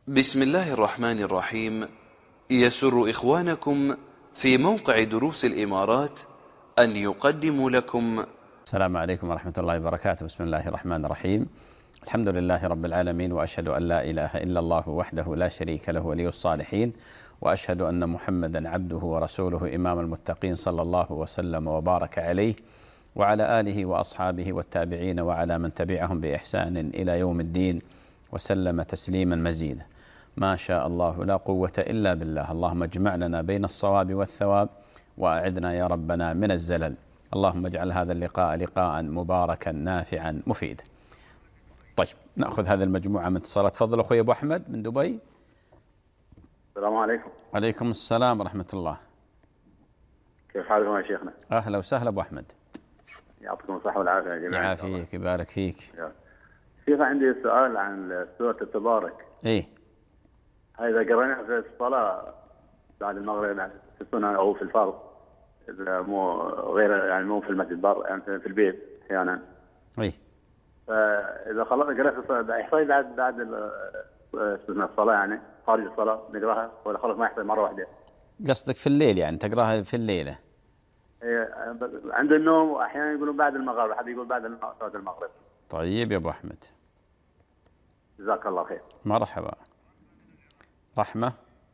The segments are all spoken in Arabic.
بسم الله الرحمن الرحيم. يسر إخوانكم في موقع دروس الإمارات أن يقدموا لكم. السلام عليكم ورحمة الله وبركاته. بسم الله الرحمن الرحيم. الحمد لله رب العالمين، وأشهد أن لا إله إلا الله وحده لا شريك له ولي الصالحين، وأشهد أن محمدا عبده ورسوله إمام المتقين، صلى الله وسلم وبارك عليه وعلى آله وأصحابه والتابعين وعلى من تبعهم بإحسان إلى يوم الدين، وسلم تسليما مزيدا. ما شاء الله لا قوة إلا بالله. اللهم اجمع لنا بين الصواب والثواب، وأعذنا يا ربنا من الزلل. اللهم اجعل هذا اللقاء لقاء مباركا نافعا مفيدا. طيب، نأخذ هذه المجموعة من اتصالات. تفضل أخوي أبو أحمد من دبي. السلام عليكم. عليكم السلام ورحمة الله. كيف حالكم يا شيخنا؟ أهلا وسهلا أبو أحمد. يعطيكم الصحة والعافية يا جماعة. يعافيك يبارك فيك. شيخ، عندي سؤال عن سورة التبارك. إيه؟ إذا قرأنا في الصلاة بعد المغرب في السنة أو في الفرض، مو غير يعني مو في المسجد يعني في البيت أحيانا. إيه؟ فإذا خلصنا قرأت الصلاة يحصل بعد الصلاة يعني خارج الصلاة نقرأها، ولا خلص ما يحصل مرة واحدة؟ قصدك في الليل يعني تقراها في الليلة؟ عند النوم، وأحيانا يقولون بعد المغرب، حد يقول بعد صلاة المغرب. طيب يا أبو أحمد، جزاك الله خير. مرحبا. رحمة،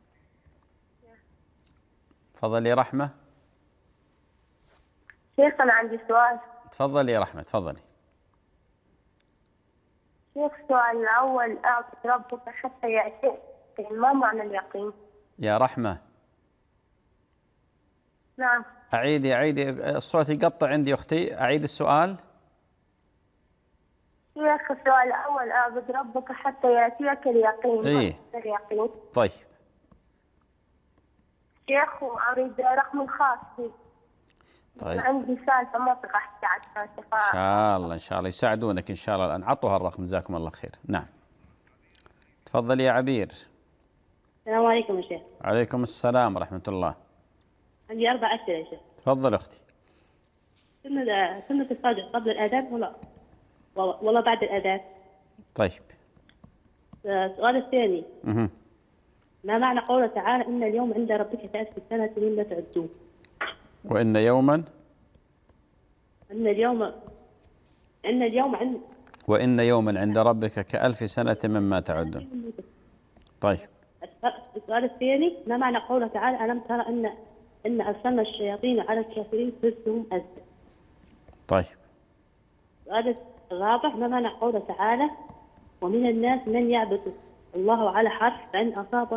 تفضلي يا رحمة. شيخ أنا عندي سؤال. تفضلي يا رحمة، تفضلي. شيخ السؤال الأول، أعطي ربك حتى يأتيك، ما معنى اليقين؟ يا رحمة، نعم. أعيدي الصوت يقطع عندي أختي، أعيد السؤال. شيخ السؤال الأول، أعبد ربك حتى يأتيك اليقين. إيه؟ اليقين. طيب. شيخ، أريد رقم خاص بي. طيب. عندي سالفة ما أبغى أحكي عنها. إن شاء الله إن شاء الله يساعدونك إن شاء الله الآن. عطوها الرقم، جزاكم الله خير. نعم. تفضلي يا عبير. السلام عليكم يا شيخ. عليكم السلام ورحمة الله. عندي 4 أسئلة يا شيخ. تفضل أختي. سنة الفجر قبل الأذان ولا بعد الأذان؟ طيب. السؤال الثاني، ما معنى قوله تعالى إن اليوم عند ربك كألف سنة مما تعدون؟ وإن يوما وإن يوما عند ربك كألف سنة مما تعدون. طيب. السؤال الثاني، ما معنى قوله تعالى ألم ترى إن أرسلنا الشياطين على الكافرين تزدهم أزدا؟ طيب. السؤال الرابع، ما معنى قوله تعالى ومن الناس من يعبد الله على حرف فإن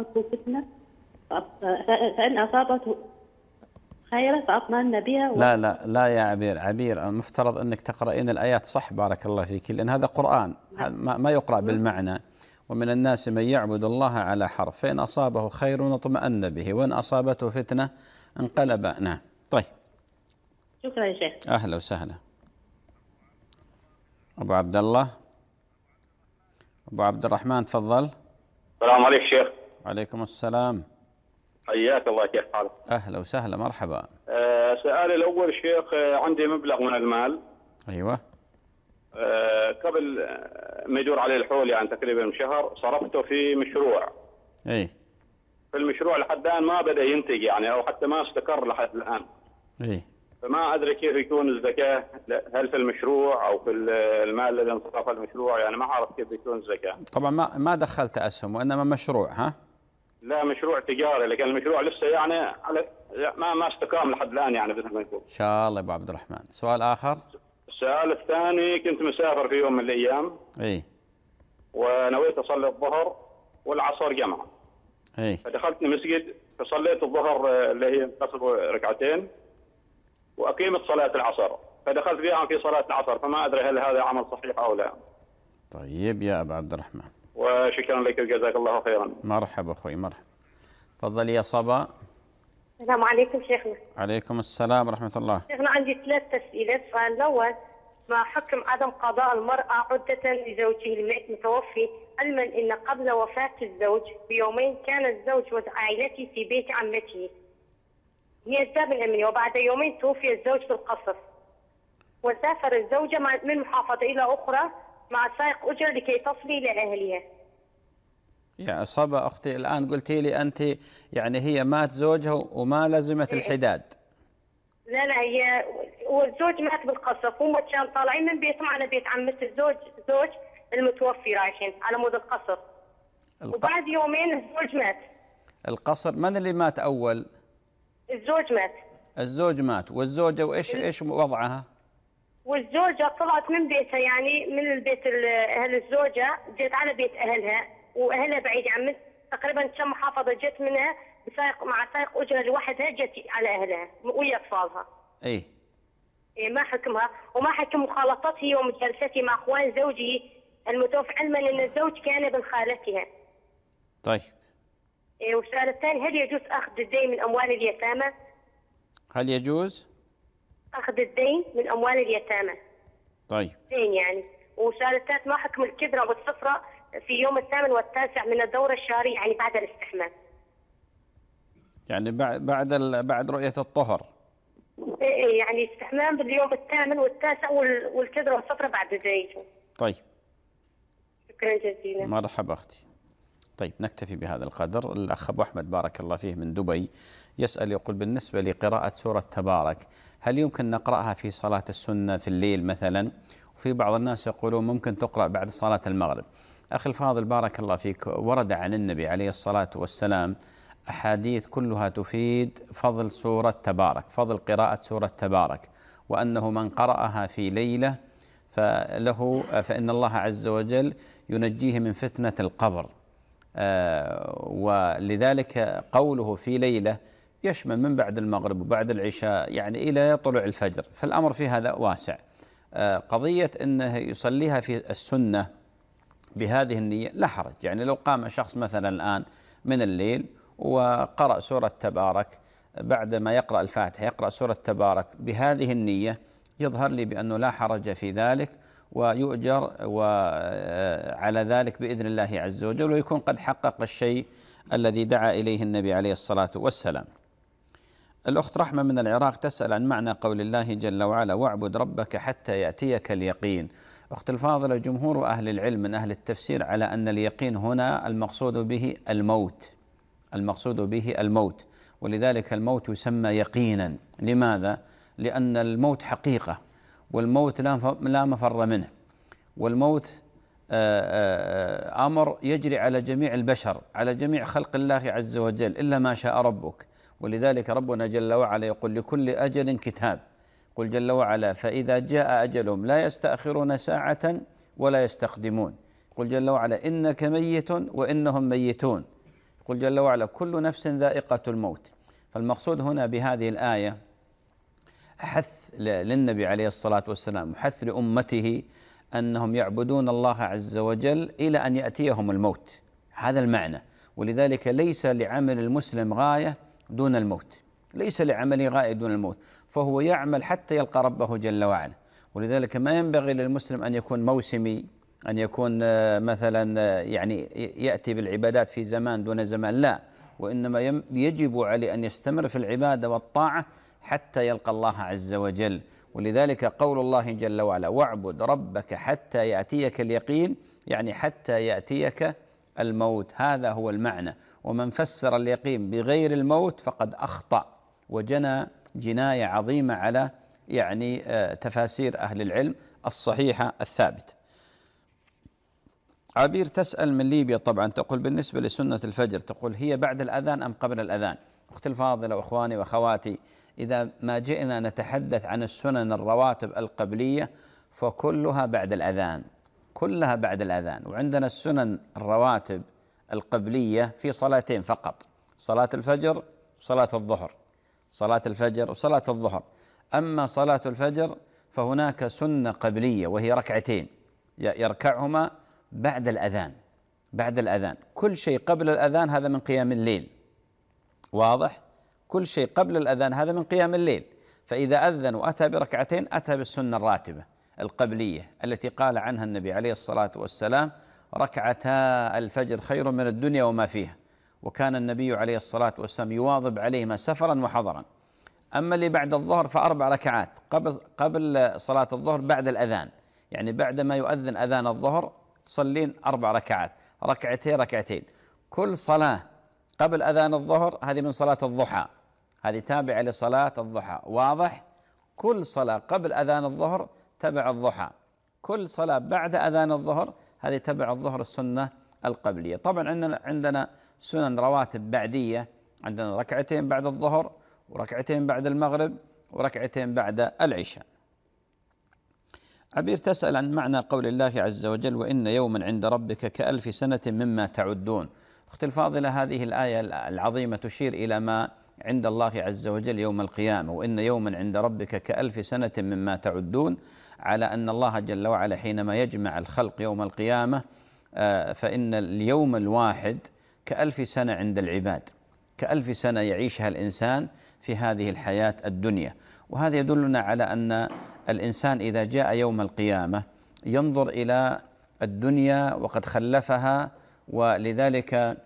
أصابته خيرا فأطمأن بها لا يا عبير المفترض أنك تقرأين الآيات صح، بارك الله فيك، لأن هذا قرآن ما يقرأ بالمعنى. ومن الناس من يعبد الله على حرف فإن أصابه خير اطمأن به وإن أصابته فتنة انقلب. نعم. طيب. شكرا يا شيخ. أهلا وسهلا. أبو عبد الله، أبو عبد الرحمن، تفضل. السلام عليكم شيخ. عليكم السلام. حياك الله، كيف حالك؟ أهلا وسهلا، مرحبا. سؤالي الأول شيخ، عندي مبلغ من المال. أيوة. قبل ما يدور عليه الحول يعني تقريبا شهر صرفته في مشروع. إيه؟ في المشروع لحد الآن ما بدأ ينتج يعني، أو حتى ما استقر لحد الآن. إيه؟ فما أدري كيف يكون الزكاة، هل في المشروع أو في المال الذي انصرف المشروع، يعني ما أعرف كيف يكون الزكاة. طبعا ما دخلت أسهم، وإنما مشروع. ها؟ لا، مشروع تجاري، لكن المشروع لسه يعني على ما استقام لحد الآن يعني مثل ما يقول. إن شاء الله يا أبو عبد الرحمن. سؤال آخر. السؤال الثاني، كنت مسافر في يوم من الأيام. إيه؟ ونويت أصلي الظهر والعصر جمع. إيه؟ فدخلت المسجد فصليت الظهر اللي هي قصر ركعتين، وأقيمت صلاة العصر، فدخلت فيها في صلاة العصر، فما أدري هل هذا عمل صحيح أو لا. طيب يا أبو عبد الرحمن، وشكرا لك وجزاك الله خيرا. مرحبا أخوي، مرحبا. تفضلي يا صبا. السلام عليكم شيخنا. عليكم السلام ورحمة الله. شيخنا عندي 3 أسئلة. السؤال الأول، ما حكم عدم قضاء المرأة عدة لزوجه الميت متوفي، علما أن قبل وفاة الزوج بيومين كان الزوج وعائلته في بيت عمته هي الزاب الأمني، وبعد يومين توفي الزوج في القصر، وسافر الزوجة من محافظة إلى أخرى مع سائق أجرة لكي تصل إلى أهلها. يعني صبا أختي الآن قلتي لي أنت يعني هي مات زوجها وما لزمت الحداد. لا هي والزوج مات بالقصف، هم كانوا طالعين من بيتهم على بيت عمة زوج المتوفي رايحين على مود القصر. وبعد يومين الزوج مات. القصر من اللي مات أول؟ الزوج مات. الزوج مات. والزوجة وإيش وضعها؟ والزوجة طلعت من بيتها، يعني من البيت أهل الزوجة جت على بيت أهلها، وأهلها بعيد عن تقريبا كم محافظة، جت منها مع سائق أجرة لوحدها، جت على أهلها ويا أطفالها. إيه ما حكمها وما حكم مخالطتي ومجالستي مع أخوان زوجي المتوفى، علما أن الزوج كان ابن خالتها. طيب. والسؤال الثاني، هل يجوز أخذ الدين من أموال اليتامى؟ هل يجوز أخذ الدين من أموال اليتامى؟ طيب. دين يعني. والسؤال الثالث، ما حكم الكدرة والصفرة في يوم 8 و9 من الدورة الشهرية، يعني بعد الاستحمام؟ يعني بعد رؤية الطهر. يعني استحمام باليوم 8 و9 والكدرة والصفرة بعد زيته. طيب. شكرا جزيلا. مرحبا أختي. طيب نكتفي بهذا القدر. الأخ أبو أحمد بارك الله فيه من دبي يسأل يقول: بالنسبة لقراءة سورة تبارك هل يمكن نقرأها في صلاة السنة في الليل مثلا؟ وفي بعض الناس يقولون ممكن تقرأ بعد صلاة المغرب. أخي الفاضل بارك الله فيك، ورد عن النبي عليه الصلاة والسلام أحاديث كلها تفيد فضل سورة تبارك، فضل قراءة سورة تبارك، وأنه من قرأها في ليلة فإن الله عز وجل ينجيه من فتنة القبر. ولذلك قوله في ليلة يشمل من بعد المغرب وبعد العشاء يعني إلى طلوع الفجر، فالأمر في هذا واسع. قضية أنه يصليها في السنة بهذه النية لا حرج. يعني لو قام شخص مثلا الآن من الليل وقرأ سورة تبارك، بعد ما يقرأ الفاتحة يقرأ سورة تبارك بهذه النية، يظهر لي بأنه لا حرج في ذلك، ويؤجر وعلى ذلك بإذن الله عز وجل، ويكون قد حقق الشيء الذي دعا إليه النبي عليه الصلاة والسلام. الأخت رحمة من العراق تسأل عن معنى قول الله جل وعلا: واعبد ربك حتى يأتيك اليقين. أخت الفاضلة، جمهور أهل العلم من أهل التفسير على أن اليقين هنا المقصود به الموت، المقصود به الموت، ولذلك الموت يسمى يقينا. لماذا؟ لأن الموت حقيقة، والموت لا مفر منه، والموت أمر يجري على جميع البشر، على جميع خلق الله عز وجل، إلا ما شاء ربك. ولذلك ربنا جل وعلا يقول: لكل أجل كتاب. قل جل وعلا: فإذا جاء أجلهم لا يستأخرون ساعة ولا يستقدمون. قل جل وعلا: إنك ميت وإنهم ميتون. قل جل وعلا: كل نفس ذائقة الموت. فالمقصود هنا بهذه الآية حث للنبي عليه الصلاة والسلام وحث لأمته أنهم يعبدون الله عز وجل إلى أن يأتيهم الموت، هذا المعنى. ولذلك ليس لعمل المسلم غاية دون الموت، ليس لعمله غاية دون الموت، فهو يعمل حتى يلقى ربه جل وعلا. ولذلك ما ينبغي للمسلم أن يكون موسمي، أن يكون مثلا يعني يأتي بالعبادات في زمان دون زمان، لا، وإنما يجب عليه أن يستمر في العبادة والطاعة حتى يلقى الله عز وجل. ولذلك قول الله جل وعلا: واعبد ربك حتى يأتيك اليقين، يعني حتى يأتيك الموت، هذا هو المعنى. ومن فسر اليقين بغير الموت فقد أخطأ وجنى جناية عظيمة على يعني تفاسير أهل العلم الصحيحة الثابتة. عبير تسأل من ليبيا طبعا، تقول: بالنسبة لسنة الفجر، تقول: هي بعد الأذان أم قبل الأذان؟ أختي الفاضلة وإخواني وأخواتي، إذا ما جئنا نتحدث عن السنن الرواتب القبلية فكلها بعد الأذان، كلها بعد الأذان. وعندنا السنن الرواتب القبلية في صلاتين فقط: صلاة الفجر وصلاة الظهر، صلاة الفجر وصلاة الظهر. أما صلاة الفجر فهناك سنة قبلية وهي ركعتين يركعهما بعد الأذان، بعد الأذان. كل شيء قبل الأذان هذا من قيام الليل، واضح؟ كل شيء قبل الأذان هذا من قيام الليل. فإذا أذن وأتى بركعتين أتى بالسنة الراتبة القبلية التي قال عنها النبي عليه الصلاة والسلام: ركعتا الفجر خير من الدنيا وما فيها. وكان النبي عليه الصلاة والسلام يواظب عليهما سفرا وحضرا. أما اللي بعد الظهر فأربع ركعات قبل صلاة الظهر بعد الأذان، يعني بعد ما يؤذن أذان الظهر تصلين 4 ركعات، ركعتين ركعتين. كل صلاة قبل أذان الظهر هذه من صلاة الضحى، هذه تابعة لصلاة الضحى، واضح؟ كل صلاة قبل أذان الظهر تبع الضحى، كل صلاة بعد أذان الظهر هذه تبع الظهر السنة القبلية. طبعا عندنا سنن رواتب بعدية، عندنا ركعتين بعد الظهر وركعتين بعد المغرب وركعتين بعد العشاء. عبير تسأل عن معنى قول الله عز وجل: وإن يوما عند ربك كألف سنة مما تعدون. أختي الفاضلة، هذه الآية العظيمة تشير إلى ما عند الله عز وجل يوم القيامة، وإن يوما عند ربك كألف سنة مما تعدون، على أن الله جل وعلا حينما يجمع الخلق يوم القيامة فإن اليوم الواحد كألف سنة عند العباد، كألف سنة يعيشها الإنسان في هذه الحياة الدنيا. وهذا يدلنا على أن الإنسان إذا جاء يوم القيامة ينظر إلى الدنيا وقد خلفها، ولذلك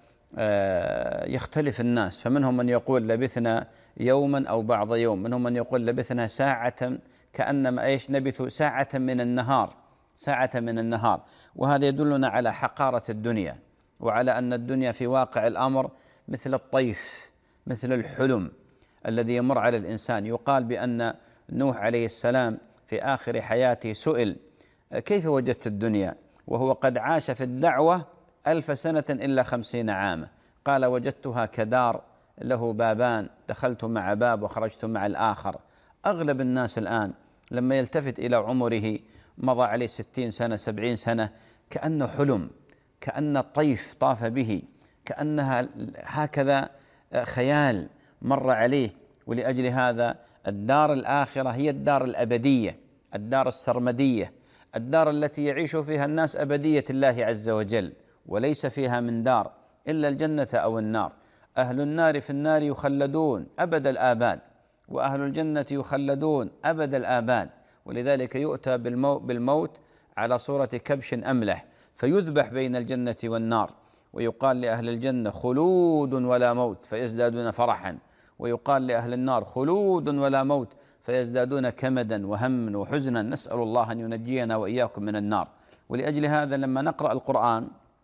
يختلف الناس، فمنهم من يقول لبثنا يوما أو بعض يوم، منهم من يقول لبثنا ساعة، كأنما نبث ساعة من النهار، ساعة من النهار. وهذا يدلنا على حقارة الدنيا، وعلى أن الدنيا في واقع الأمر مثل الطيف، مثل الحلم الذي يمر على الإنسان. يقال بأن نوح عليه السلام في آخر حياته سئل: كيف وجدت الدنيا؟ وهو قد عاش في الدعوة 1000 سنة إلا 50 عاما. قال: وجدتها كدار له بابان، دخلت مع باب وخرجت مع الآخر. أغلب الناس الآن لما يلتفت إلى عمره مضى عليه 60 سنة 70 سنة كأنه حلم، كأن الطيف طاف به، كأنها هكذا خيال مر عليه. ولأجل هذا الدار الآخرة هي الدار الأبدية، الدار السرمدية، الدار التي يعيش فيها الناس أبدية الله عز وجل، وليس فيها من دار إلا الجنة أو النار. أهل النار في النار يخلدون أبد الآباد، وأهل الجنة يخلدون أبد الآباد. ولذلك يؤتى بالموت على صورة كبش أملح فيذبح بين الجنة والنار، ويقال لأهل الجنة: خلود ولا موت، فيزدادون فرحا، ويقال لأهل النار: خلود ولا موت، فيزدادون كمدا وهما وحزنا. نسأل الله أن ينجينا وإياكم من النار. ولأجل هذا لما نقرأ القرآن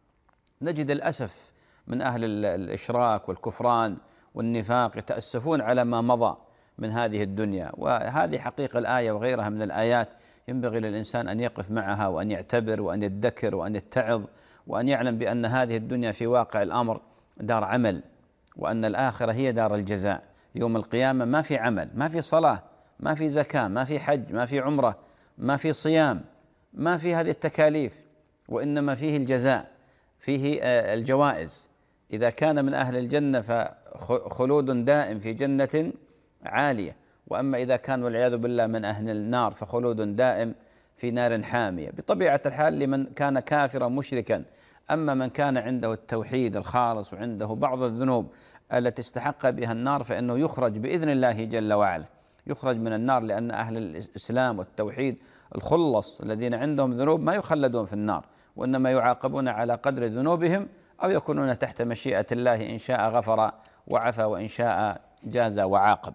نجد الأسف من أهل الإشراك والكفران والنفاق يتأسفون على ما مضى من هذه الدنيا. وهذه حقيقة الآية وغيرها من الآيات ينبغي للإنسان أن يقف معها وأن يعتبر وأن يذكر وأن يتعظ، وأن يعلم بأن هذه الدنيا في واقع الأمر دار عمل، وأن الآخرة هي دار الجزاء. يوم القيامة ما في عمل، ما في صلاة، ما في زكاة، ما في حج، ما في عمرة، ما في صيام، ما في هذه التكاليف، وإنما فيه الجزاء، فيه الجوائز. إذا كان من أهل الجنة فخلود دائم في جنة عالية، وأما إذا كان والعياذ بالله من أهل النار فخلود دائم في نار حامية. بطبيعة الحال لمن كان كافرا مشركا. أما من كان عنده التوحيد الخالص وعنده بعض الذنوب التي استحق بها النار فإنه يخرج بإذن الله جل وعلا، يخرج من النار، لأن أهل الإسلام والتوحيد الخلص الذين عندهم ذنوب ما يخلدون في النار، وإنما يعاقبون على قدر ذنوبهم، أو يكونون تحت مشيئة الله، إن شاء غفر وعفى وإن شاء جاز وعاقب.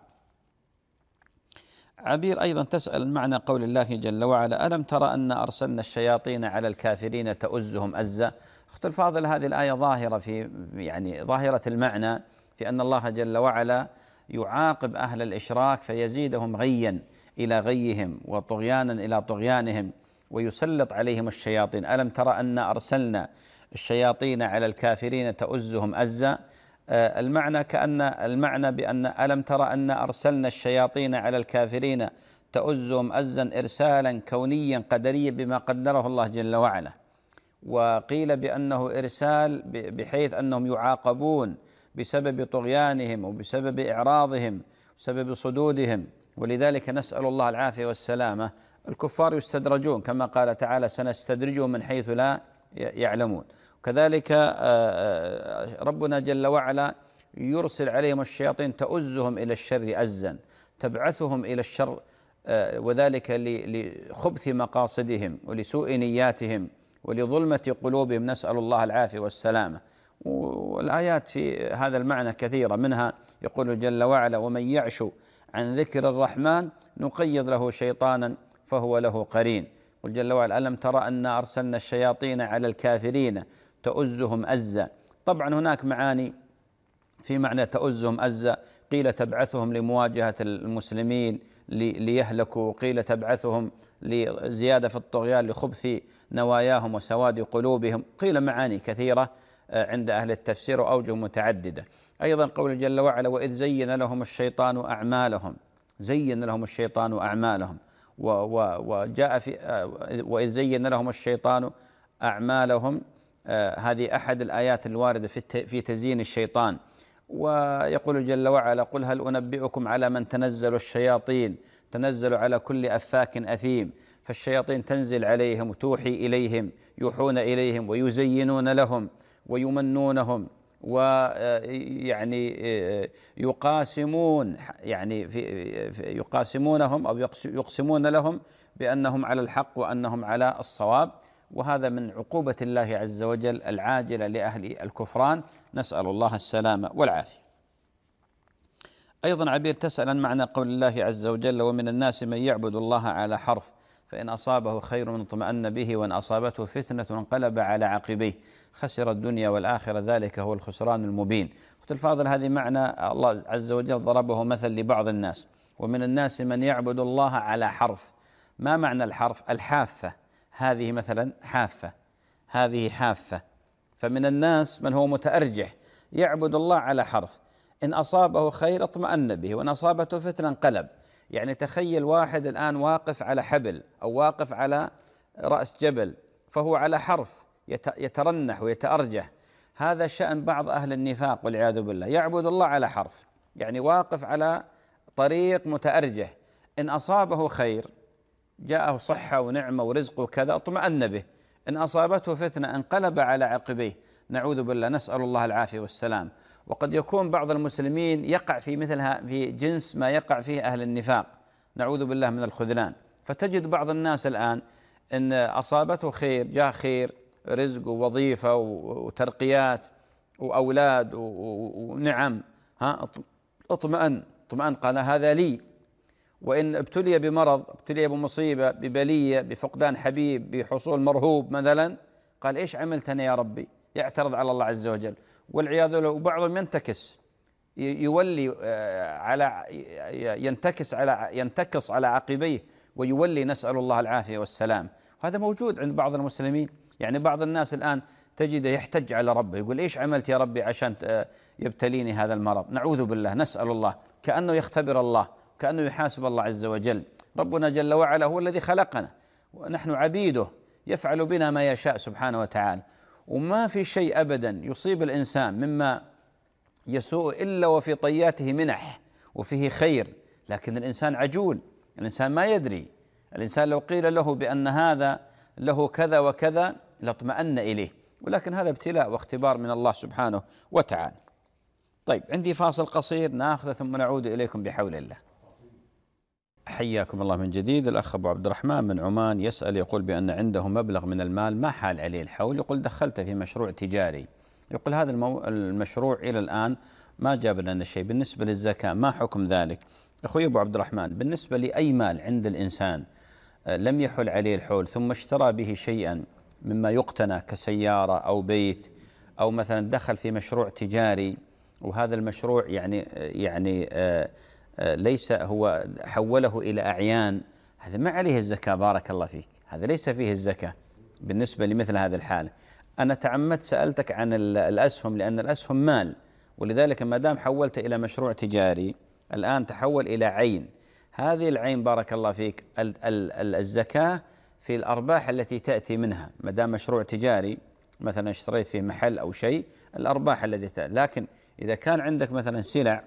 عبير أيضا تسأل معنى قول الله جل وعلا: ألم ترى أن أرسلنا الشياطين على الكافرين تؤزهم أزا. أخت الفاضل، هذه الآية ظاهرة ظاهرة المعنى في أن الله جل وعلا يعاقب أهل الإشراك فيزيدهم غيا إلى غيهم وطغيانا إلى طغيانهم، ويسلط عليهم الشياطين. ألم ترى أن أرسلنا الشياطين على الكافرين تؤزهم أزا. المعنى بأن ألم ترى أن أرسلنا الشياطين على الكافرين تؤزهم أزا إرسالا كونيا قدريا بما قدره الله جل وعلا. وقيل بأنه إرسال بحيث أنهم يعاقبون بسبب طغيانهم وبسبب إعراضهم وبسبب صدودهم. ولذلك نسأل الله العافية والسلامة. الكفار يستدرجون كما قال تعالى: سنستدرجهم من حيث لا يعلمون. وكذلك ربنا جل وعلا يرسل عليهم الشياطين تؤزهم إلى الشر أزا، تبعثهم إلى الشر، وذلك لخبث مقاصدهم ولسوء نياتهم ولظلمة قلوبهم. نسأل الله العافية والسلامة. والآيات في هذا المعنى كثيرة، منها يقول جل وعلا: ومن يعش عن ذكر الرحمن نقيض له شيطانا فهو له قرين. قل جل وعلا: ألم ترى أن أرسلنا الشياطين على الكافرين تؤزهم أزا. طبعا هناك معاني، في معنى تؤزهم أزة، قيل تبعثهم لمواجهة المسلمين ليهلكوا، قيل تبعثهم لزيادة في الطغيان لخبث نواياهم وسواد قلوبهم، قيل معاني كثيرة عند أهل التفسير وأوجه متعددة. أيضا قول جل وعلا: وإذ زين لهم الشيطان أعمالهم، زين لهم الشيطان أعمالهم، وجاء في وإذ زين لهم الشيطان أعمالهم، هذه أحد الآيات الواردة في تزيين الشيطان. ويقول جل وعلا: قل هل أنبئكم على من تنزل الشياطين، تنزل على كل أفاك أثيم. فالشياطين تنزل عليهم وتوحي إليهم، يوحون إليهم ويزينون لهم ويمنونهم، ويعني يقاسمون، يعني يقاسمونهم أو يقسمون لهم بأنهم على الحق وأنهم على الصواب. وهذا من عقوبة الله عز وجل العاجلة لأهل الكفران، نسأل الله السلامة والعافية. أيضا عبير تسأل عن معنى قول الله عز وجل: ومن الناس من يعبد الله على حرف فإن أصابه خير اطمأن به وإن أصابته فتنة انقلب على عقبيه خسر الدنيا والآخرة ذلك هو الخسران المبين. أخت الفاضل، هذه معنى الله عز وجل ضربه مثل لبعض الناس: ومن الناس من يعبد الله على حرف. ما معنى الحرف؟ الحافة، هذه مثلا حافة، هذه حافة. فمن الناس من هو متأرجح يعبد الله على حرف، إن أصابه خير اطمأن به وإن أصابته فتنة انقلب. يعني تخيل واحد الآن واقف على حبل أو واقف على رأس جبل، فهو على حرف يترنح ويتأرجح. هذا شأن بعض أهل النفاق والعياذ بالله، يعبد الله على حرف، يعني واقف على طريق متأرجح، إن أصابه خير جاءه صحة ونعمة ورزق وكذا اطمأن به، إن أصابته فتنة انقلب على عقبيه، نعوذ بالله، نسأل الله العافية والسلام. وقد يكون بعض المسلمين يقع في مثلها، في جنس ما يقع فيه أهل النفاق، نعوذ بالله من الخذلان. فتجد بعض الناس الآن إن أصابته خير، جاء خير، رزق ووظيفة وترقيات وأولاد ونعم، اطمأن، قال هذا لي. وإن ابتلي بمرض، ابتلي بمصيبة، ببلية، بفقدان حبيب، بحصول مرهوب مثلا، قال إيش عملت أنا يا ربي؟ يعترض على الله عز وجل والعياذ بالله. وبعضهم ينتكس، يولي على ينتكس على عقبيه ويولي، نسأل الله العافية والسلام. هذا موجود عند بعض المسلمين. يعني بعض الناس الآن تجده يحتج على ربه، يقول إيش عملت يا ربي عشان يبتليني هذا المرض؟ نعوذ بالله، نسأل الله، كأنه يختبر الله، كأنه يحاسب الله عز وجل. ربنا جل وعلا هو الذي خلقنا ونحن عبيده، يفعل بنا ما يشاء سبحانه وتعالى. وما في شيء أبدا يصيب الإنسان مما يسوء إلا وفي طياته منح وفيه خير، لكن الإنسان عجول، الإنسان ما يدري. الإنسان لو قيل له بأن هذا له كذا وكذا لاطمأن إليه، ولكن هذا ابتلاء واختبار من الله سبحانه وتعالى. طيب، عندي فاصل قصير ناخذه ثم نعود إليكم بحول الله. حياكم الله من جديد. الأخ أبو عبد الرحمن من عمان يسأل، يقول بأن عنده مبلغ من المال ما حال عليه الحول، يقول دخلته في مشروع تجاري، يقول هذا المشروع إلى الآن ما جاب لنا شيء، بالنسبة للزكاة ما حكم ذلك؟ أخوي أبو عبد الرحمن، بالنسبة لأي مال عند الإنسان لم يحل عليه الحول ثم اشترى به شيئا مما يقتنى كسيارة أو بيت، أو مثلا دخل في مشروع تجاري وهذا المشروع يعني ليس هو حوله إلى أعيان، هذا ما عليه الزكاة، بارك الله فيك، هذا ليس فيه الزكاة بالنسبة لمثل هذه الحالة. أنا تعمدت سألتك عن الأسهم لأن الأسهم مال، ولذلك ما دام حولت إلى مشروع تجاري الآن تحول إلى عين، هذه العين بارك الله فيك الزكاة في الأرباح التي تأتي منها، ما دام مشروع تجاري مثلا اشتريت فيه محل أو شيء، الأرباح التي تأتي. لكن إذا كان عندك مثلا سلع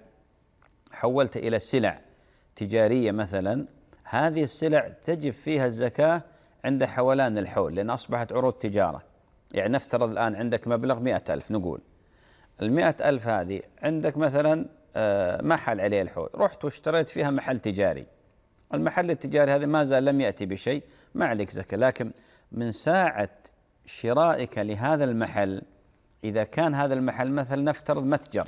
حولت إلى سلع تجارية مثلا، هذه السلع تجب فيها الزكاة عند حولان الحول، لأن أصبحت عروض تجارة. يعني نفترض الآن عندك مبلغ 100,000، نقول 100,000 هذه عندك مثلا ما حل عليه الحول، رحت واشتريت فيها محل تجاري، المحل التجاري هذا ما زال لم يأتي بشيء، ما عليك زكاة. لكن من ساعة شرائك لهذا المحل، إذا كان هذا المحل مثلا نفترض متجر،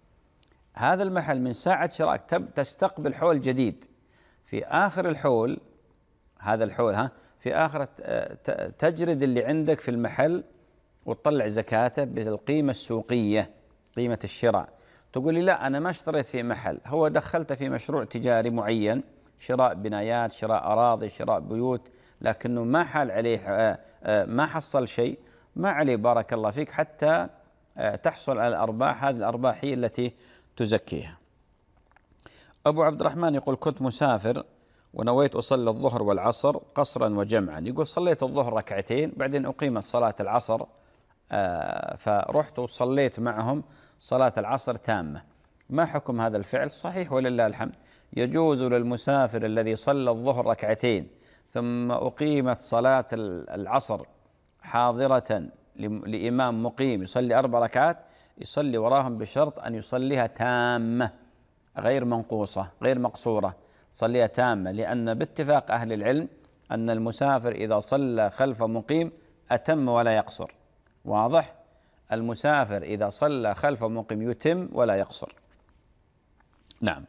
هذا المحل من ساعة شرائك تستقبل حول جديد، في آخر الحول هذا الحول في آخر تجرد اللي عندك في المحل وتطلع زكاته بالقيمة السوقية، قيمة الشراء. تقول لي لا أنا ما اشتريت في محل، هو دخلته في مشروع تجاري معين، شراء بنايات، شراء أراضي، شراء بيوت، لكنه ما حال عليه، ما حصل شيء، ما عليه بارك الله فيك حتى تحصل على الأرباح. هذه الأرباح هي التي تزكيها. أبو عبد الرحمن يقول كنت مسافر ونويت أصلي الظهر والعصر قصرا وجمعا. يقول صليت الظهر ركعتين بعدين أقيمت صلاة العصر، فرحت وصليت معهم صلاة العصر تامة. ما حكم هذا الفعل؟ صحيح ولله الحمد، يجوز للمسافر الذي صلى الظهر ركعتين ثم أقيمت صلاة العصر حاضرة لإمام مقيم يصلي 4 ركعات، يصلي وراهم بشرط أن يصليها تامة غير منقوصة غير مقصورة، صليها تامة، لأن باتفاق أهل العلم أن المسافر إذا صلى خلف مقيم أتم ولا يقصر. واضح؟ المسافر إذا صلى خلف مقيم يتم ولا يقصر. نعم.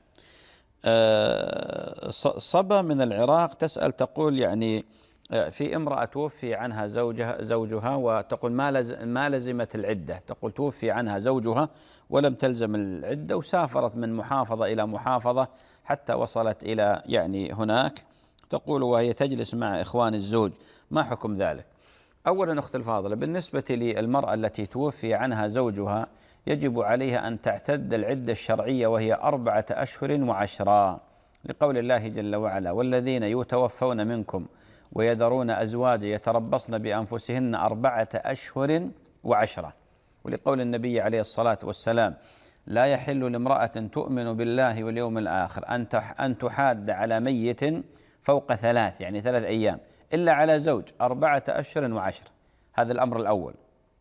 صبا من العراق تسأل تقول يعني في امرأة توفي عنها زوجها وتقول ما لزمت العدة، تقول توفي عنها زوجها ولم تلزم العدة وسافرت من محافظة إلى محافظة حتى وصلت إلى يعني هناك، تقول وهي تجلس مع إخوان الزوج، ما حكم ذلك؟ أولا أخت الفاضلة، بالنسبة للمرأة التي توفي عنها زوجها يجب عليها أن تعتد العدة الشرعية وهي 4 أشهر و10، لقول الله جل وعلا والذين يتوفون منكم ويذرون أزواجا يتربصن بأنفسهن 4 أشهر و10، ولقول النبي عليه الصلاة والسلام لا يحل لامرأة تؤمن بالله واليوم الآخر أن تحاد على ميت فوق 3 يعني 3 أيام إلا على زوج 4 أشهر و10. هذا الأمر الأول.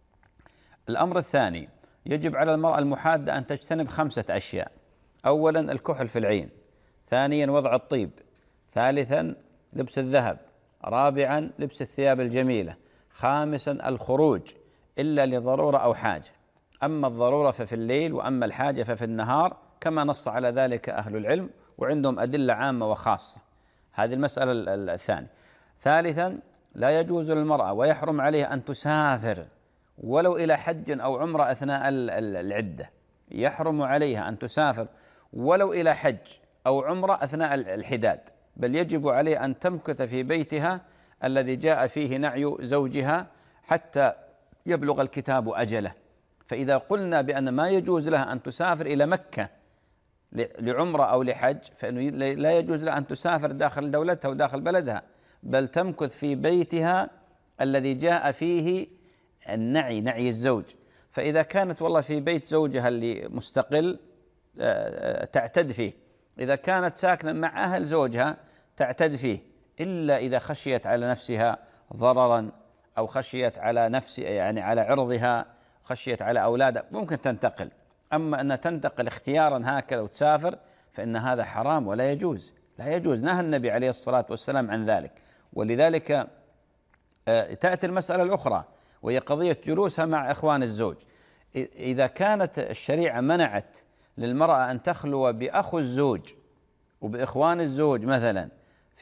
الأمر الثاني، يجب على المرأة المحادة أن تجتنب 5 أشياء. أولا الكحل في العين، ثانيا وضع الطيب، ثالثا لبس الذهب، رابعا لبس الثياب الجميلة، خامسا الخروج إلا لضرورة أو حاجة، أما الضرورة ففي الليل وأما الحاجة ففي النهار كما نص على ذلك أهل العلم وعندهم أدلة عامة وخاصة. هذه المسألة الثانية. ثالثا لا يجوز للمرأة ويحرم عليها أن تسافر ولو إلى حج أو عمرة أثناء العدة، يحرم عليها أن تسافر ولو إلى حج أو عمرة أثناء الحداد، بل يجب عليها أن تمكث في بيتها الذي جاء فيه نعي زوجها حتى يبلغ الكتاب أجله. فإذا قلنا بأن ما يجوز لها أن تسافر إلى مكة لعمرة أو لحج، فإنه لا يجوز لها أن تسافر داخل دولتها وداخل بلدها، بل تمكث في بيتها الذي جاء فيه نعي الزوج. فإذا كانت والله في بيت زوجها اللي مستقل تعتد فيه، إذا كانت ساكنة مع أهل زوجها تعتد فيه، إلا إذا خشيت على نفسها ضررا أو خشيت على نفس يعني على عرضها، خشيت على أولادها ممكن تنتقل. أما أن تنتقل اختيارا هكذا وتسافر فإن هذا حرام ولا يجوز، لا يجوز، نهى النبي عليه الصلاة والسلام عن ذلك. ولذلك تأتي المسألة الأخرى وهي قضية جلوسها مع إخوان الزوج. إذا كانت الشريعة منعت للمرأة أن تخلو بأخو الزوج وبإخوان الزوج مثلا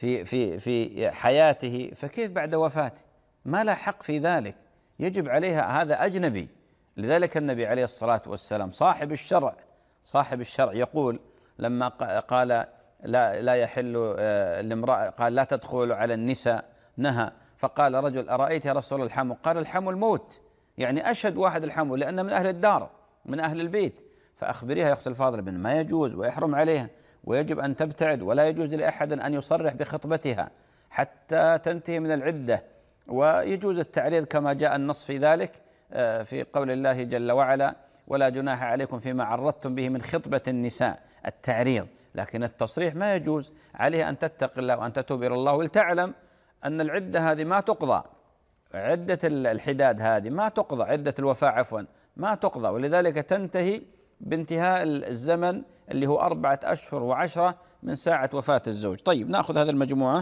في حياته، فكيف بعد وفاته؟ ما لا حق في ذلك، يجب عليها، هذا أجنبي. لذلك النبي عليه الصلاة والسلام صاحب الشرع يقول لما قال لا يحل لامرأة، قال لا تدخل على النساء، نهى، فقال رجل أرأيت يا رسول الحمو؟ قال الحمو الموت، يعني أشهد واحد الحمو لأنه من أهل الدار من أهل البيت. فأخبريها يا أخت الفاضلة بأن ما يجوز ويحرم عليها ويجب أن تبتعد، ولا يجوز لأحد أن يصرح بخطبتها حتى تنتهي من العدة. ويجوز التعريض كما جاء النص في ذلك في قول الله جل وعلا ولا جناح عليكم فيما عرضتم به من خطبة النساء، التعريض. لكن التصريح ما يجوز، عليها أن تتقي الله وأن تتوب إلى الله ولتعلم أن العدة هذه ما تقضى، عدة الحداد هذه ما تقضى، عدة الوفاة عفوا ما تقضى، ولذلك تنتهي بانتهاء الزمن اللي هو 4 أشهر و10 من ساعة وفاة الزوج. طيب نأخذ هذه المجموعة.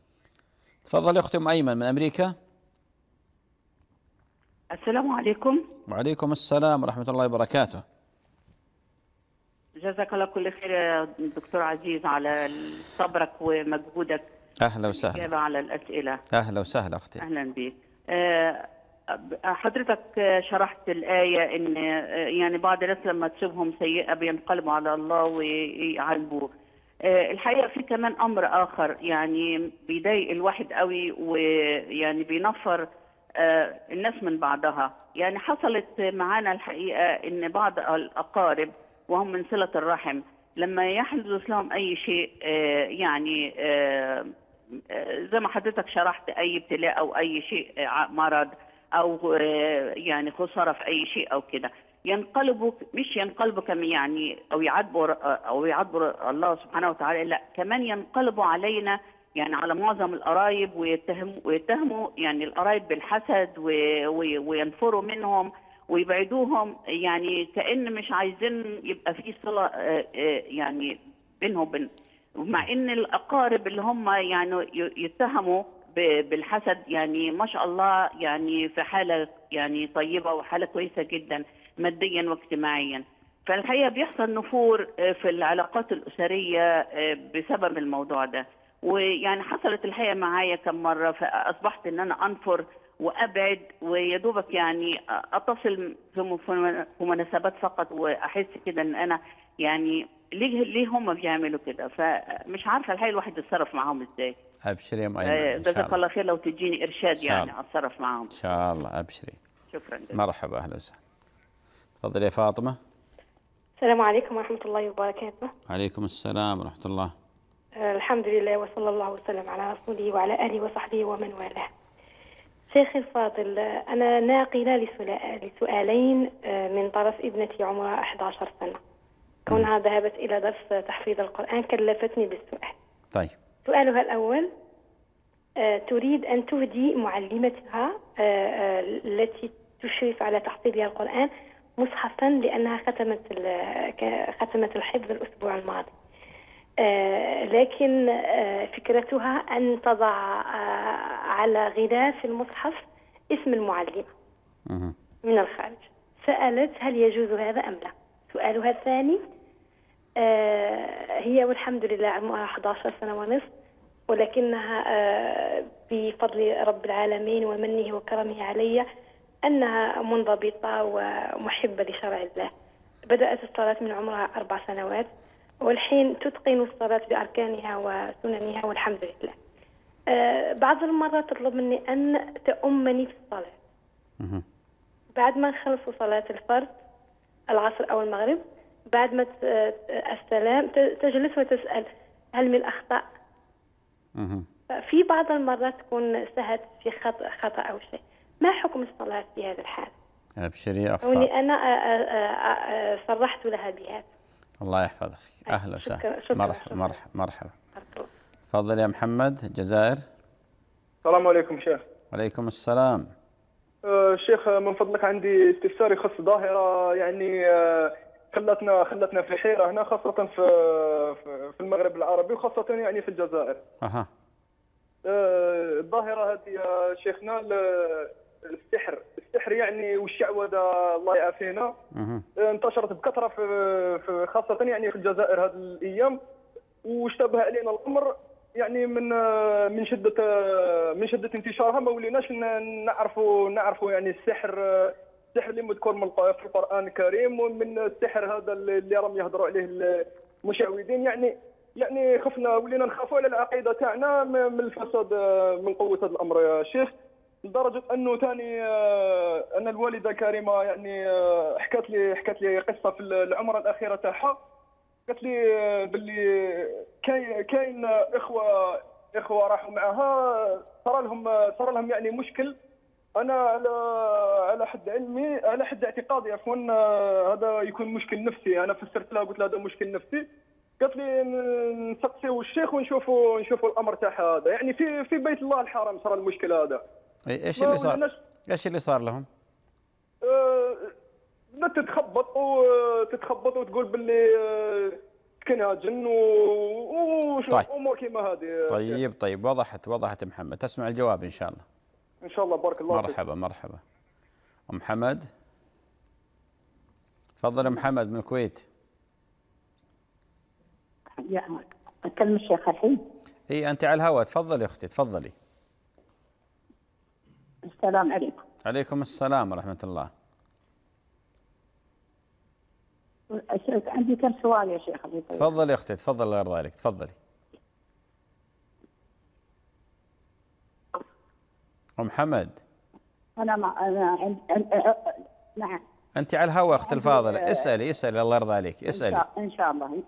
تفضل أختي أم أيمن من أمريكا. السلام عليكم. وعليكم السلام ورحمة الله وبركاته. جزاك الله كل خير يا دكتور عزيز على صبرك ومجهودك. أهلا وسهلا. الإجابة على الأسئلة. أهلا وسهلا أختي. أهلا بك. حضرتك شرحت الآية إن يعني بعض الناس لما تصيبهم سيئة بينقلبوا على الله ويعالجوه. الحقيقة في كمان أمر آخر يعني بيضايق الواحد قوي ويعني بينفر الناس من بعضها. يعني حصلت معانا الحقيقة إن بعض الأقارب وهم من صلة الرحم لما يحدث لهم أي شيء يعني زي ما حضرتك شرحت أي ابتلاء أو أي شيء مرض أو يعني خسارة في أي شيء أو كده، ينقلبوا مش ينقلبوا كم يعني أو يعاتبوا الله سبحانه وتعالى، لا كمان ينقلبوا علينا يعني على معظم القرايب ويتهموا يعني القرايب بالحسد وينفروا منهم ويبعدوهم، يعني كأن مش عايزين يبقى في صلة يعني بينهم وبين، مع ان الاقارب اللي هم يعني يتهموا بالحسد يعني ما شاء الله يعني في حالة يعني طيبة وحالة كويسة جدا ماديا واجتماعيا. فالحقيقة بيحصل نفور في العلاقات الأسرية بسبب الموضوع ده، ويعني حصلت الحقيقة معايا كم مرة فأصبحت إن أنا أنفر وأبعد ويدوبك يعني أتصل في مناسبات فقط وأحس كده إن أنا يعني ليه هم بيعملوا كده، فمش عارفة الحقيقة الواحد يتصرف معاهم إزاي. ابشري يا ام ايمن. جزاك الله خير لو تديني إرشاد يعني أتصرف معاهم. ان شاء الله ابشري. شكرا جزيلا. مرحبا اهلا وسهلا. تفضلي يا فاطمه. السلام عليكم ورحمة الله وبركاته. عليكم السلام ورحمه الله. الحمد لله وصلى الله وسلم على رسوله وعلى آله وصحبه ومن والاه. شيخي الفاضل، أنا ناقلة لسؤالين من طرف ابنتي عمرها 11 سنة. كونها ذهبت إلى درس تحفيظ القرآن كلفتني بالسؤال. طيب. سؤالها الأول، تريد أن تهدي معلمتها التي تشرف على تحفيظها القرآن مصحفا لأنها ختمت الحفظ الأسبوع الماضي، لكن فكرتها أن تضع على غلاف المصحف اسم المعلمة من الخارج. سألت هل يجوز هذا أم لا. سؤالها الثاني، هي والحمد لله عمرها 11 سنة ونصف، ولكنها بفضل رب العالمين ومنه وكرمه علي أنها منضبطة ومحبة لشرع الله. بدأت الصلاة من عمرها 4 سنوات، والحين تتقن الصلاة بأركانها وسننها والحمد لله. بعض المرات تطلب مني أن تؤمني في الصلاة بعد ما نخلص صلاة الفرض العصر أو المغرب، بعد ما السلام تجلس وتسأل هل من أخطاء. في بعض المرات تكون سهت في خطأ أو شيء. ما حكم الصلاة في هذا الحال؟ ابشري أخ فاطمة. أنا صرحت لها بهذا. الله يحفظك. أهلا وسهلا. مرحبا. مرحبا. تفضل يا محمد الجزائر. السلام عليكم شيخ. وعليكم السلام. شيخ من فضلك عندي استفسار يخص ظاهرة يعني خلتنا في حيرة هنا، خاصة في المغرب العربي وخاصة يعني في الجزائر. الظاهرة هذه يا شيخنا السحر يعني والشعوذة الله يعافينا انتشرت بكثرة في خاصة يعني في الجزائر هذه الأيام، واشتبه علينا الأمر يعني من شدة انتشارها ما وليناش نعرفوا يعني السحر اللي مذكور في القرآن الكريم، ومن السحر هذا اللي راهم يهضروا عليه المشعوذين. يعني خفنا ولينا نخافوا على العقيدة تاعنا من الفساد من قوة هذا الأمر يا شيخ، لدرجة أنه ثاني أن الوالدة كريمة يعني حكت لي قصة في العمرة الأخيرة تاعها. قالت لي باللي كاين اخوه راحوا معها صار لهم يعني مشكل. انا على حد علمي، على حد اعتقادي عفوا، هذا يكون مشكل نفسي. انا فسرت لها قلت لها هذا مشكل نفسي. قالت لي نسقسيو الشيخ ونشوفوا الامر تاعها هذا. يعني في بيت الله الحرام صار المشكل هذا. ايش اللي صار؟ ايش اللي صار لهم؟ لا تتخبط وتقول باللي كاينها جن وامور كيما هذه. طيب وضحت محمد. تسمع الجواب ان شاء الله. ان شاء الله. بارك الله فيك. مرحبا. محمد تفضل يا محمد من الكويت. أكلم الشيخ الحين؟ اي انت على الهواء. تفضلي يا اختي تفضلي. السلام عليكم. عليكم السلام ورحمة الله. عندي كم سؤال يا شيخ. تفضل يا أختي، تفضل الله يرضى عليك، تفضلي. أم حمد. نعم. أنت على الهواء أختي الفاضلة، اسألي الله يرضى عليك، اسألي. إن شاء الله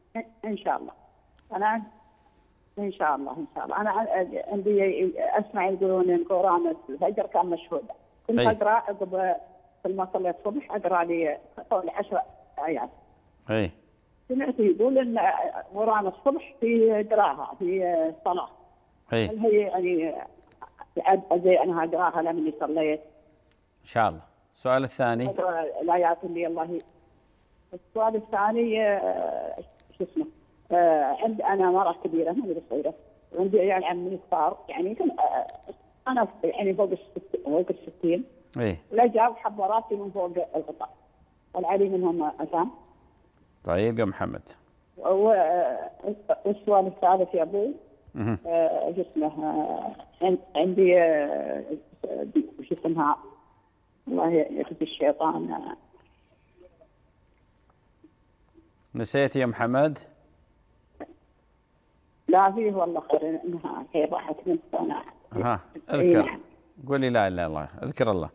أنا إن شاء الله أنا عندي أسمع يقولون إن قرآن الفجر كان مشهود. كنت أقرأ عقب لما صليت الصبح أقرأ لي حوالي 10 آيات. سمعت يقول إن قرآن الصبح في قراءة في الصلاة. هل هي يعني زي أنا أقرأها لما صليت؟ إن شاء الله. السؤال الثاني. الآيات اللي الله. السؤال الثاني شو اسمه؟ عندي أنا مرأة كبيرة ما صغيرة، عندي يعني عمي صغار يعني أنا يعني فوق ال60. لا جاب حب راسي من فوق الغطاء والعلي منهم أسام. طيب يا محمد. والسؤال الثالث يا أبوي شو اسمه؟ عندي شو اسمها؟ الله يخزي الشيطان. نسيت يا محمد؟ لا فيه والله خير انها هي راحت من صنع. اذكر. قولي لا اله الا الله، اذكر الله.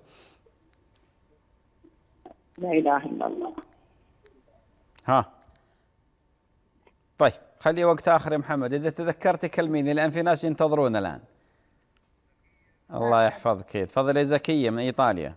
لا اله الا الله. طيب خلي وقت اخر يا محمد، اذا تذكرتي كلميني لان في ناس ينتظرون الان. الله يحفظك. تفضلي زكية من ايطاليا.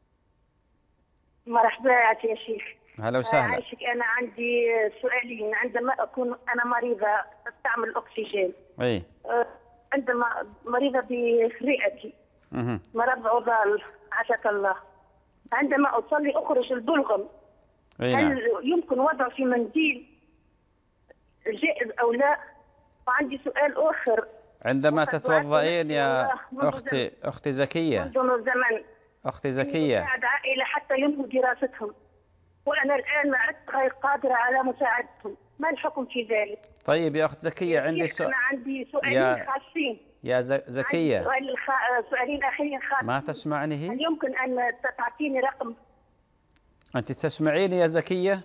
مرحبا يا شيخ. هلا وسهلا. عايشك. أنا عندي سؤالين. عندما أكون أنا مريضة أستعمل الأكسجين. عندما مريضة برئتي مرض عضال عافاك الله، عندما أصلي أخرج البلغم، هل يمكن وضعه في منديل جائز أو لا؟ وعندي سؤال آخر. عندما تتوضئين يا أختي زكية، منذ زمن أختي زكية، مساعد عائلة حتى ينهوا دراستهم، وأنا الآن ما عدت غير قادرة على مساعدتهم، ما الحكم في ذلك؟ طيب يا أخت زكية أنا عندي سؤالين خاصين. يا زكية، سؤالين أخيرين خاصين. ما تسمعني هي؟ هل يمكن أن تعطيني رقم؟ أنت تسمعيني يا زكية؟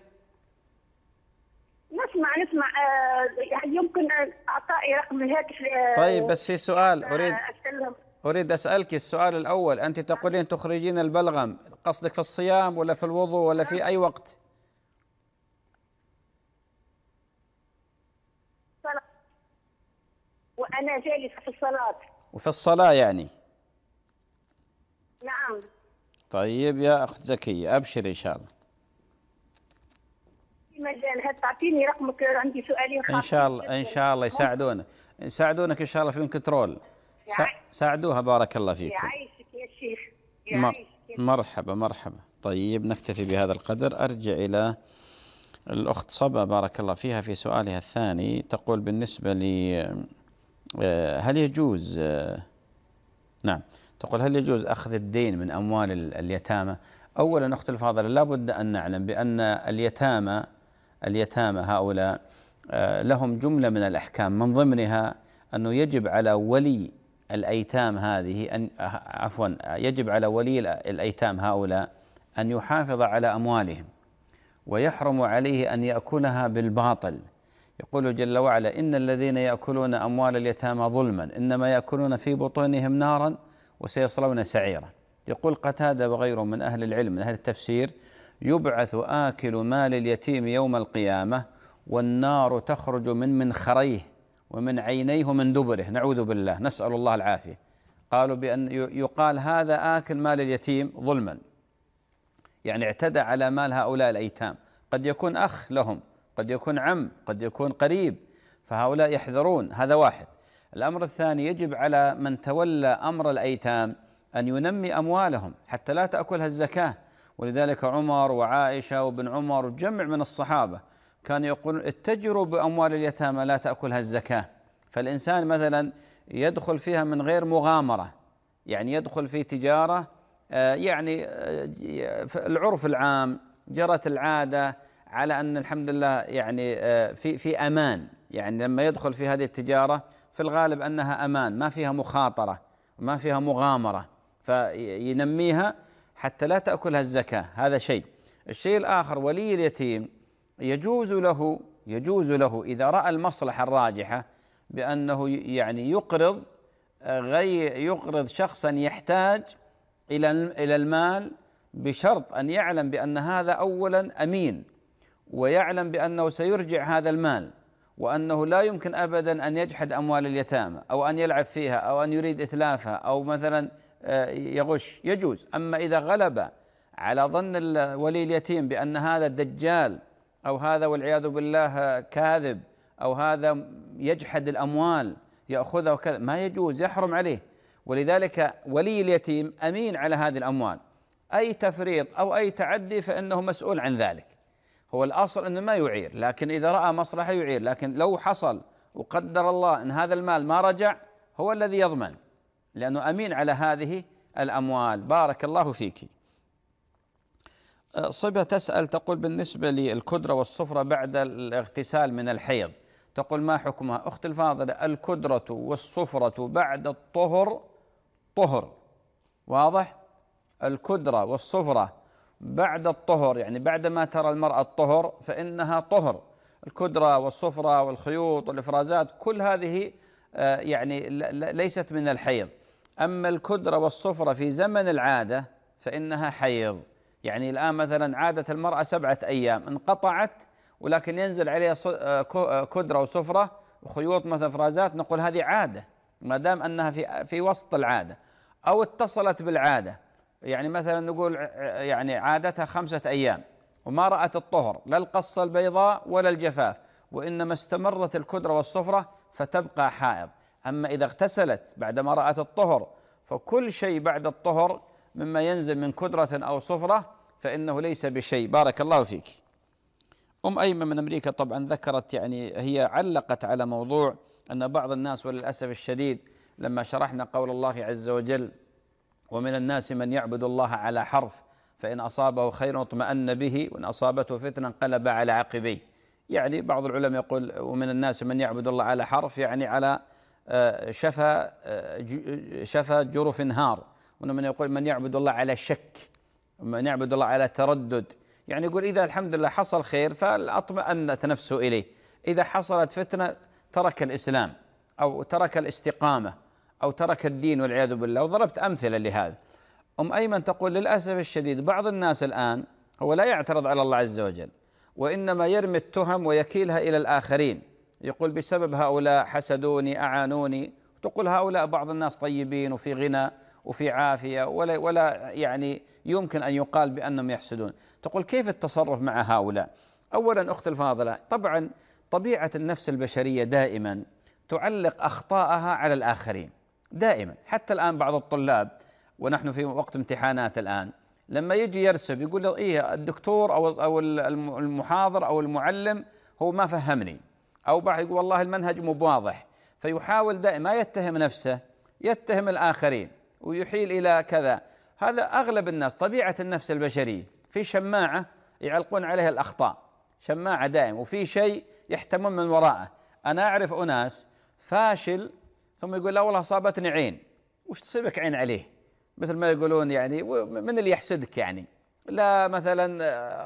نسمع. هل يمكن إعطائي رقم الهاتف؟ طيب بس في سؤال أريد أسألك. السؤال الأول، أنت تقولين تخرجين البلغم، قصدك في الصيام ولا في الوضوء ولا في أي وقت؟ صلاة. وأنا جالسة في الصلاة. وفي الصلاة يعني؟ نعم. طيب يا أخت زكية أبشري إن شاء الله. هل تعطيني رقمك؟ عندي سؤالين خاصين. إن شاء الله يساعدونك إن شاء الله في الكنترول. ساعدوها بارك الله فيكم. يعيشك يا شيخ. مرحبا. طيب نكتفي بهذا القدر. أرجع إلى الأخت صبا بارك الله فيها في سؤالها الثاني. تقول بالنسبة لي هل يجوز تقول هل يجوز أخذ الدين من أموال اليتامى؟ أولا أخت الفاضلة لابد أن نعلم بأن اليتامى هؤلاء لهم جملة من الأحكام، من ضمنها أنه يجب على ولي الأيتام يجب على ولي الأيتام هؤلاء أن يحافظ على أموالهم، ويحرم عليه أن يأكلها بالباطل. يقول جل وعلا: إن الذين يأكلون أموال اليتامى ظلما إنما يأكلون في بطونهم نارا وسيصلون سعيرا. يقول قتادة وغيره من أهل العلم من أهل التفسير: يبعث آكل مال اليتيم يوم القيامة والنار تخرج من منخريه ومن عينيه ومن دبره، نعوذ بالله، نسأل الله العافية. قالوا بأن يقال هذا آكل مال اليتيم ظلما، يعني اعتدى على مال هؤلاء الأيتام، قد يكون أخ لهم، قد يكون عم، قد يكون قريب، فهؤلاء يحذرون. هذا واحد. الأمر الثاني: يجب على من تولى أمر الأيتام أن ينمي أموالهم حتى لا تأكلها الزكاة. ولذلك عمر وعائشة وابن عمر وجمع من الصحابة كانوا يقولون: اتجروا بأموال اليتامى لا تأكلها الزكاة. فالإنسان مثلا يدخل فيها من غير مغامرة، يعني يدخل في تجارة يعني العرف العام جرت العادة على أن الحمد لله يعني في أمان، يعني لما يدخل في هذه التجارة في الغالب أنها أمان، ما فيها مخاطرة ما فيها مغامرة، فينميها حتى لا تأكلها الزكاة، هذا شيء. الشيء الآخر ولي اليتيم يجوز له إذا رأى المصلحة الراجحة بأنه يعني يقرض شخصا يحتاج إلى المال، بشرط أن يعلم بأن هذا أولا أمين، ويعلم بأنه سيرجع هذا المال، وأنه لا يمكن أبدا أن يجحد أموال اليتامى أو أن يلعب فيها أو أن يريد إتلافها أو مثلا يغش، يجوز. أما إذا غلب على ظن ولي اليتيم بأن هذا دجال أو هذا والعياذ بالله كاذب أو هذا يجحد الأموال يأخذها وكذا، ما يجوز، يحرم عليه. ولذلك ولي اليتيم أمين على هذه الأموال، أي تفريط أو أي تعدي فإنه مسؤول عن ذلك. هو الأصل أنه ما يعير، لكن إذا رأى مصلحة يعير. لكن لو حصل وقدر الله أن هذا المال ما رجع، هو الذي يضمن، لأنه أمين على هذه الأموال. بارك الله فيك. صبة تسأل تقول بالنسبة للكدرة والصفرة بعد الاغتسال من الحيض، تقول ما حكمها؟ أخت الفاضلة، الكدرة والصفرة بعد الطهر طهر، واضح؟ الكدرة والصفرة بعد الطهر، يعني بعدما ترى المرأة الطهر فإنها طهر. الكدرة والصفرة والخيوط والإفرازات كل هذه يعني ليست من الحيض. أما الكدرة والصفرة في زمن العادة فإنها حيض. يعني الآن مثلا عادة المرأة 7 أيام، انقطعت ولكن ينزل عليها كدرة وصفرة وخيوط مثلا إفرازات، نقول هذه عادة ما دام أنها في وسط العادة. أو اتصلت بالعادة، يعني مثلا نقول يعني عادتها 5 أيام وما رأت الطهر، لا القصة البيضاء ولا الجفاف، وإنما استمرت الكدرة والصفرة فتبقى حائض. أما إذا اغتسلت بعدما رأت الطهر فكل شيء بعد الطهر مما ينزل من كدرة أو صفرة فإنه ليس بشيء. بارك الله فيك. أيمن من أمريكا طبعا ذكرت، يعني هي علقت على موضوع أن بعض الناس وللأسف الشديد لما شرحنا قول الله عز وجل ومن الناس من يعبد الله على حرف فإن أصابه خير اطمأن به وإن أصابته فتنة انقلب على عقبيه. يعني بعض العلماء يقول ومن الناس من يعبد الله على حرف، يعني على شفا جرف نهار، ومن يقول من يعبد الله على شك، من يعبد الله على تردد. يعني يقول إذا الحمد لله حصل خير فاطمأنت نفسه إليه، إذا حصلت فتنة ترك الإسلام أو ترك الاستقامة أو ترك الدين والعياذ بالله. وضربت أمثلة لهذا. أيمن تقول للأسف الشديد بعض الناس الآن هو لا يعترض على الله عز وجل، وإنما يرمي التهم ويكيلها إلى الآخرين، يقول بسبب هؤلاء حسدوني أعانوني. تقول هؤلاء بعض الناس طيبين وفي غنى وفي عافية ولا يعني يمكن أن يقال بأنهم يحسدون. تقول كيف التصرف مع هؤلاء؟ أولا أخت الفاضلة، طبعا طبيعة النفس البشرية دائما تعلق أخطاءها على الآخرين دائما. حتى الآن بعض الطلاب ونحن في وقت امتحانات الآن لما يجي يرسب يقول إيه الدكتور أو المحاضر أو المعلم هو ما فهمني، أو بعض يقول والله المنهج مو واضح، فيحاول دائما ما يتهم نفسه، يتهم الآخرين ويحيل إلى كذا. هذا أغلب الناس طبيعة النفس البشرية. في شماعة يعلقون عليها الأخطاء، شماعة دائم، وفي شيء يحتمون من وراءه. أنا أعرف أناس فاشل ثم يقول لا والله أصابتني عين. وش تصيبك عين عليه؟ مثل ما يقولون يعني من اللي يحسدك، يعني لا مثلا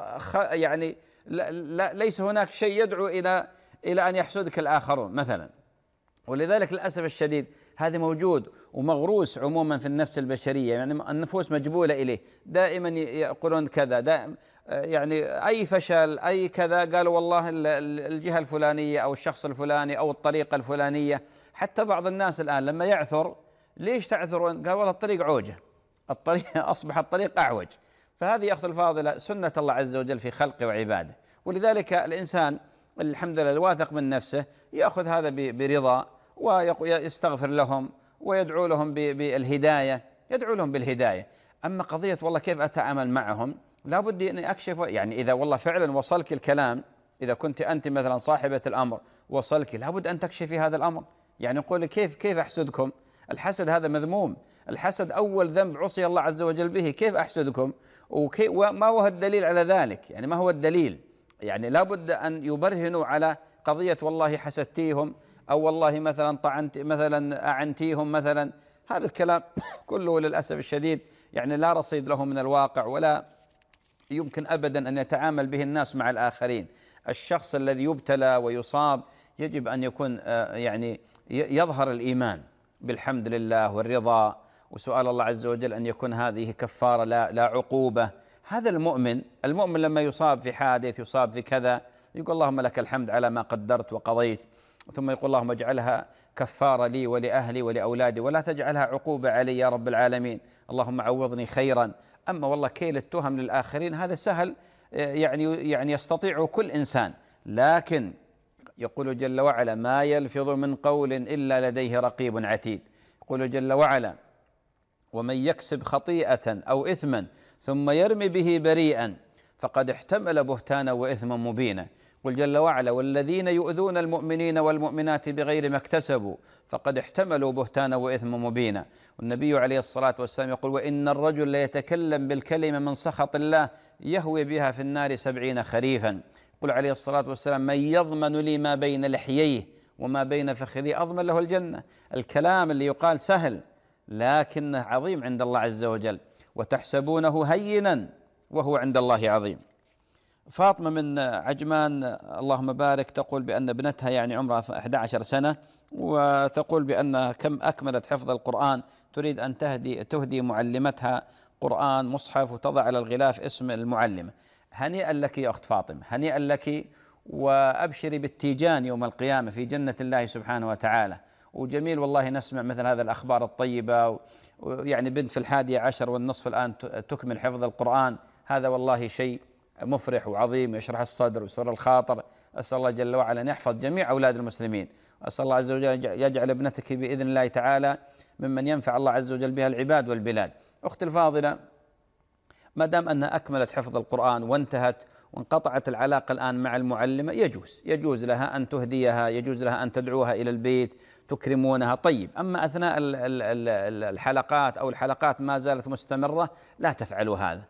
يعني لا ليس هناك شيء يدعو إلى أن يحسدك الآخرون مثلا. ولذلك للأسف الشديد هذا موجود ومغروس عموما في النفس البشرية، يعني النفوس مجبولة إليه، دائما يقولون كذا، دائما يعني أي فشل أي كذا قالوا والله الجهة الفلانية أو الشخص الفلاني أو الطريقة الفلانية. حتى بعض الناس الآن لما يعثر، ليش تعثرون؟ قال والله الطريق عوجة، الطريق أصبح الطريق أعوج. فهذه يا أخت الفاضلة سنة الله عز وجل في خلقه وعباده. ولذلك الإنسان الحمد لله الواثق من نفسه يأخذ هذا برضا ويستغفر لهم ويدعو لهم بالهداية، يدعو لهم بالهداية. أما قضية والله كيف أتعامل معهم، لابد أن أكشف. يعني إذا والله فعلا وصلك الكلام، إذا كنت أنت مثلا صاحبة الأمر وصلك، لابد أن تكشفي هذا الأمر. يعني يقول كيف أحسدكم؟ الحسد هذا مذموم، الحسد أول ذنب عصي الله عز وجل به، كيف أحسدكم؟ وما هو الدليل على ذلك؟ يعني ما هو الدليل؟ يعني لابد أن يبرهنوا على قضية والله حسدتيهم أو والله مثلا طعنت مثلا أعنتيهم مثلا، هذا الكلام كله للأسف الشديد يعني لا رصيد له من الواقع، ولا يمكن أبدا أن يتعامل به الناس مع الآخرين. الشخص الذي يبتلى ويصاب يجب أن يكون يعني يظهر الإيمان بالحمد لله والرضا، وسؤال الله عز وجل أن يكون هذه كفارة لا عقوبة. هذا المؤمن لما يصاب في حادث، يصاب في كذا، يقول اللهم لك الحمد على ما قدرت وقضيت، ثم يقول اللهم اجعلها كفارة لي ولأهلي ولأولادي، ولا تجعلها عقوبة علي يا رب العالمين، اللهم عوضني خيرا. أما والله كيل التهم للآخرين هذا سهل، يعني يستطيع كل إنسان، لكن يقول جل وعلا ما يلفظ من قول إلا لديه رقيب عتيد. يقول جل وعلا ومن يكسب خطيئة أو إثما ثم يرمي به بريئا فقد احتمل بهتانا وإثما مبينا. قل جل وعلا والذين يؤذون المؤمنين والمؤمنات بغير ما اكتسبوا فقد احتملوا بهتانا وإثما مبينا. والنبي عليه الصلاة والسلام يقول وإن الرجل ليتكلم بالكلمة من سخط الله يهوي بها في النار 70 خريفا. قل عليه الصلاة والسلام من يضمن لي ما بين لحييه وما بين فخذيه أضمن له الجنة. الكلام اللي يقال سهل لكنه عظيم عند الله عز وجل، وتحسبونه هينا وهو عند الله عظيم. فاطمة من عجمان اللهم بارك تقول بأن ابنتها يعني عمرها 11 سنة، وتقول بأن كم أكملت حفظ القرآن، تريد أن تهدي معلمتها قرآن مصحف وتضع على الغلاف اسم المعلمة. هنيئا لك يا أخت فاطمة، هنيئا لك، وأبشري بالتيجان يوم القيامة في جنة الله سبحانه وتعالى. وجميل والله نسمع مثل هذا الأخبار الطيبة، يعني بنت في 11 والنصف الآن تكمل حفظ القرآن، هذا والله شيء مفرح وعظيم يشرح الصدر ويسر الخاطر. أسأل الله جل وعلا أن يحفظ جميع أولاد المسلمين، وأسأل الله عز وجل يجعل ابنتك بإذن الله تعالى ممن ينفع الله عز وجل بها العباد والبلاد. أختي الفاضلة، ما دام أنها أكملت حفظ القرآن وانتهت وانقطعت العلاقة الآن مع المعلمة، يجوز لها أن تهديها، يجوز لها أن تدعوها إلى البيت تكرمونها. طيب، أما أثناء الحلقات أو الحلقات ما زالت مستمرة لا تفعلوا هذا،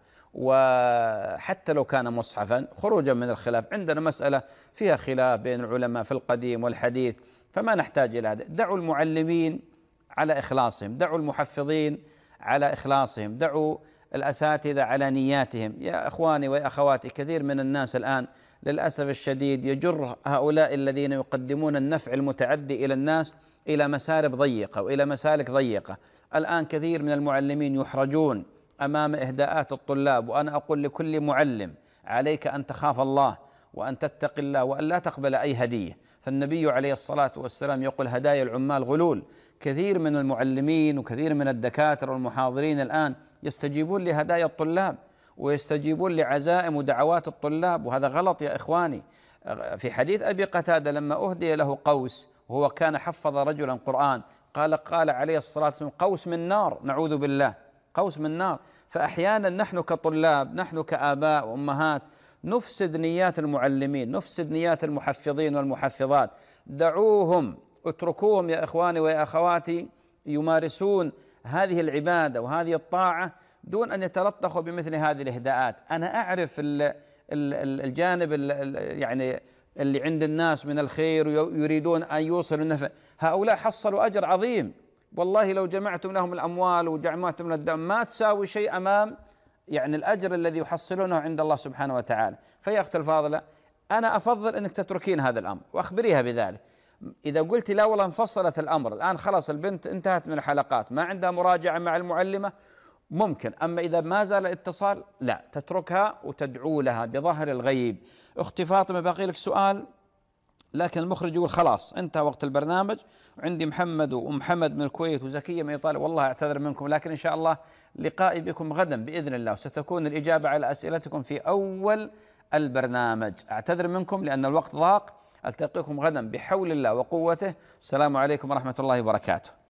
وحتى لو كان مصحفا خروجا من الخلاف. عندنا مسألة فيها خلاف بين العلماء في القديم والحديث، فما نحتاج إلى هذا. دعوا المعلمين على إخلاصهم، دعوا المحفظين على إخلاصهم، دعوا الأساتذة على نياتهم. يا إخواني ويا أخواتي، كثير من الناس الآن للأسف الشديد يجر هؤلاء الذين يقدمون النفع المتعدي إلى الناس إلى مسارب ضيقة وإلى مسالك ضيقة. الآن كثير من المعلمين يحرجون أمام إهداءات الطلاب، وأنا أقول لكل معلم عليك أن تخاف الله وأن تتقي الله وأن لا تقبل أي هدية. فالنبي عليه الصلاة والسلام يقول هدايا العمال غلول. كثير من المعلمين وكثير من الدكاترة والمحاضرين الآن يستجيبون لهدايا الطلاب ويستجيبون لعزائم ودعوات الطلاب، وهذا غلط يا إخواني. في حديث أبي قتادة لما أهدي له قوس وهو كان حفظ رجلا قرآن، قال عليه الصلاة والسلام قوس من نار، نعوذ بالله، قوس من نار. فأحيانا نحن كطلاب، نحن كآباء وأمهات نفسد نيات المعلمين، نفسد نيات المحفظين والمحفظات. دعوهم، اتركوهم يا إخواني ويا أخواتي يمارسون هذه العبادة وهذه الطاعة دون أن يتلطخوا بمثل هذه الإهداءات. أنا أعرف الجانب يعني اللي عند الناس من الخير ويريدون أن يوصلوا النفع، هؤلاء حصلوا أجر عظيم والله. لو جمعتم لهم الأموال وجمعتم لهم الدم ما تساوي شيء أمام يعني الأجر الذي يحصلونه عند الله سبحانه وتعالى. فيا أختي الفاضلة، أنا أفضل أنك تتركين هذا الأمر وأخبريها بذلك. إذا قلت لا والله انفصلت الأمر الآن، خلاص البنت انتهت من الحلقات، ما عندها مراجعة مع المعلمة، ممكن. أما إذا ما زال الاتصال لا، تتركها وتدعو لها بظهر الغيب. أختي فاطمة باقي لك سؤال، لكن المخرج يقول خلاص انتهى وقت البرنامج. وعندي محمد ومحمد من الكويت وزكية من إيطاليا، والله أعتذر منكم، لكن إن شاء الله لقائي بكم غدا بإذن الله، وستكون الإجابة على أسئلتكم في أول البرنامج. أعتذر منكم لأن الوقت ضاق. ألتقيكم غدا بحول الله وقوته. السلام عليكم ورحمة الله وبركاته.